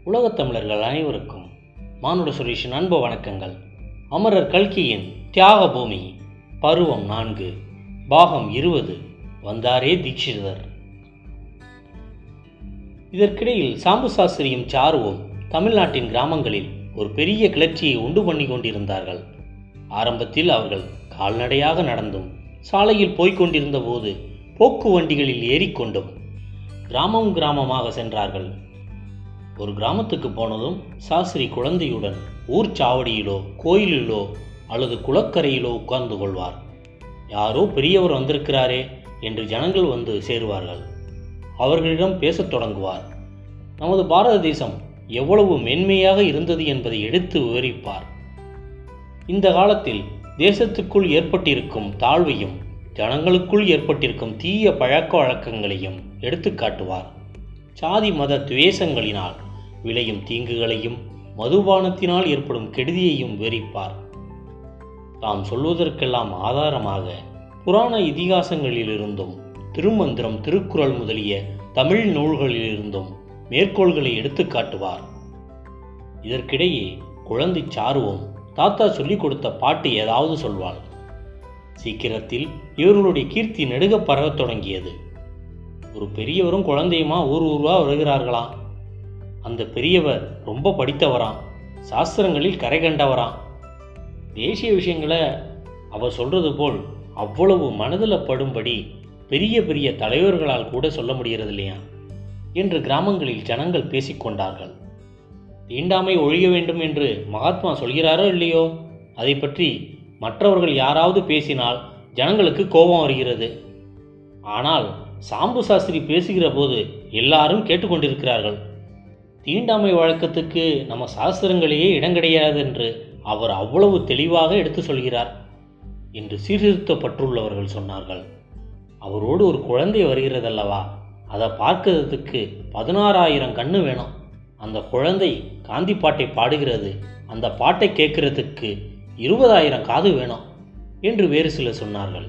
உலகத் தமிழர்கள் அனைவருக்கும் மானுட சுரேஷின் அன்பு வணக்கங்கள். அமரர் கல்கியின் தியாக பூமி பருவம் 4 பாகம் 20 வந்தாரே தீட்சிதர். இதற்கிடையில் சாம்பு சாஸ்திரியும் சாருவும் தமிழ்நாட்டின் கிராமங்களில் ஒரு பெரிய கிளர்ச்சியை உண்டு பண்ணி கொண்டிருந்தார்கள். ஆரம்பத்தில் அவர்கள் கால்நடையாக நடந்தும் சாலையில் போய்கொண்டிருந்த போது போக்கு வண்டிகளில் ஏறிக்கொண்டும் கிராமமாக சென்றார்கள். ஒரு கிராமத்துக்கு போனதும் சாஸ்திரி குழந்தையுடன் ஊர் சாவடியிலோ கோயிலிலோ அல்லது குளக்கரையிலோ உட்கார்ந்து கொள்வார். யாரோ பெரியவர் வந்திருக்கிறாரே என்று ஜனங்கள் வந்து சேருவார்கள். அவர்களிடம் பேசத் தொடங்குவார். நமது பாரத தேசம் எவ்வளவு மேன்மையாக இருந்தது என்பதை எடுத்து விவரிப்பார். இந்த காலத்தில் தேசத்துக்குள் ஏற்பட்டிருக்கும் தாழ்வையும் ஜனங்களுக்குள் ஏற்பட்டிருக்கும் தீய பழக்க வழக்கங்களையும் எடுத்து காட்டுவார். சாதி மத துவேஷங்களினால் விளையும் தீங்குகளையும் மதுபானத்தினால் ஏற்படும் கெடுதியையும் விவரிப்பார். தாம் சொல்வதற்கெல்லாம் ஆதாரமாக புராண இதிகாசங்களிலிருந்தும் திருமந்திரம் திருக்குறள் முதலிய தமிழ் நூல்களிலிருந்தும் மேற்கோள்களை எடுத்து காட்டுவார். இதற்கிடையே குழந்தை சாருவும் தாத்தா சொல்லிக் கொடுத்த பாட்டு ஏதாவது சொல்வாள். சீக்கிரத்தில் இவர்களுடைய கீர்த்தி நெடுக பரவத் தொடங்கியது. ஒரு பெரியவரும் குழந்தையுமா ஊர்வா வருகிறார்களாம். அந்த பெரியவர் ரொம்ப படித்தவராம், சாஸ்திரங்களில் கரை கண்டவராம். தேசிய விஷயங்களை அவர் சொல்றது போல் அவ்வளவு மனதில் படும்படி பெரிய பெரிய தலைவர்களால் கூட சொல்ல முடிகிறது இல்லையா என்று கிராமங்களில் ஜனங்கள் பேசிக்கொண்டார்கள். தீண்டாமை ஒழிய வேண்டும் என்று மகாத்மா சொல்கிறாரோ இல்லையோ, அதை பற்றி மற்றவர்கள் யாராவது பேசினால் ஜனங்களுக்கு கோபம் வருகிறது. ஆனால் சாம்பு சாஸ்திரி பேசுகிற போது எல்லாரும் கேட்டுக்கொண்டிருக்கிறார்கள். தீண்டாமை வழக்கத்துக்கு நம்ம சாஸ்திரங்களையே இடம் கிடையாது என்று அவர் அவ்வளவு தெளிவாக எடுத்து சொல்கிறார் என்று சீர்திருத்தப்பட்டுள்ளவர்கள் சொன்னார்கள். அவரோடு ஒரு குழந்தை வருகிறதல்லவா, அதை பார்க்கிறதுக்கு 16,000 கண்ணு வேணும். அந்த குழந்தை காந்தி பாட்டை பாடுகிறது, அந்த பாட்டை கேட்கறதுக்கு 20,000 காது வேணும் என்று வேறு சிலர் சொன்னார்கள்.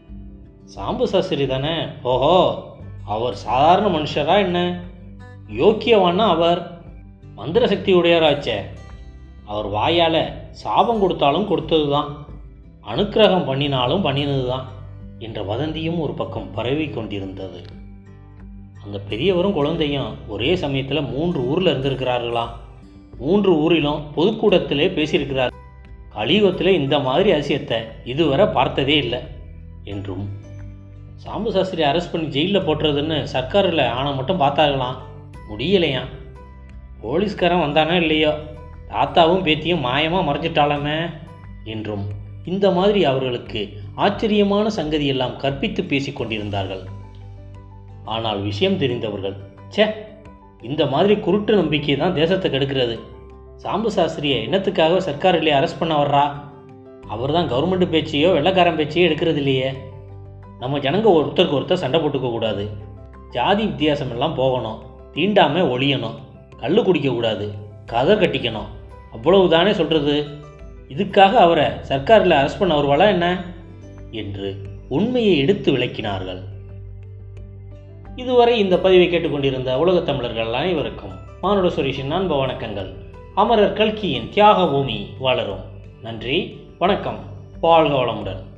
சாம்பு சாஸ்திரி தானே, ஓஹோ, அவர் சாதாரண மனுஷரா என்ன? யோக்கியவானா அவர்? மந்திர சக்தி உடையவராச்சே. அவர் வாயால் சாபம் கொடுத்தாலும் கொடுத்தது தான், அனுக்கிரகம் பண்ணினாலும் பண்ணினது தான் என்ற வதந்தியும் ஒரு பக்கம் பரவி கொண்டிருந்தது. அந்த பெரியவரும் குழந்தையும் ஒரே சமயத்தில் 3 ஊரில் இருந்திருக்கிறார்களாம். 3 ஊரிலும் பொதுக்கூடத்திலே பேசியிருக்கிறார். கலியுகத்தில் இந்த மாதிரி அதிசயத்தை இதுவரை பார்த்ததே இல்லை என்றும், சாம்பு சாஸ்திரி அரெஸ்ட் பண்ணி ஜெயிலில் போட்டுறதுன்னு சர்க்காரில் ஆணை மட்டும் பார்த்தார்களாம், முடியலையாம். போலீஸ்காரன் வந்தானோ இல்லையோ, தாத்தாவும் பேத்தியும் மாயமாக மறைஞ்சிட்டாலுமே என்றும் இந்த மாதிரி அவர்களுக்கு ஆச்சரியமான சங்கதியெல்லாம் கற்பித்து பேசி கொண்டிருந்தார்கள். ஆனால் விஷயம் தெரிந்தவர்கள், சே, இந்த மாதிரி குருட்டு நம்பிக்கை தான் தேசத்தை கெடுக்கிறது. சாம்பு சாஸ்திரியை என்னத்துக்காக சர்க்காரிலே அரெஸ்ட் பண்ண வர்றா? அவர் தான் கவர்மெண்ட் பேச்சையோ வெள்ளைக்காரன் பேச்சையோ எடுக்கிறது இல்லையே. நம்ம ஜனங்க ஒருத்தருக்கு ஒருத்தர் சண்டை போட்டுக்க கூடாது, ஜாதி வித்தியாசம் எல்லாம் போகணும், தீண்டாமை ஒழியணும், கள்ளு குடிக்கக்கூடாது, கதை கட்டிக்கணும், அவ்வளவு தானே சொல்கிறது. இதுக்காக அவரை சர்க்காரில் அரெஸ்ட் பண்ண வருவாளா என்ன என்று உண்மையை எடுத்து விளக்கினார்கள். இதுவரை இந்த பதிவை கேட்டுக்கொண்டிருந்த உலகத் தமிழர்கள் அனைவருக்கும் மானுட சுரேஷின் அன்பு வணக்கங்கள். அமரர் கல்கியின் தியாக பூமி வளரும். நன்றி, வணக்கம், வாழ்க வளமுடன்.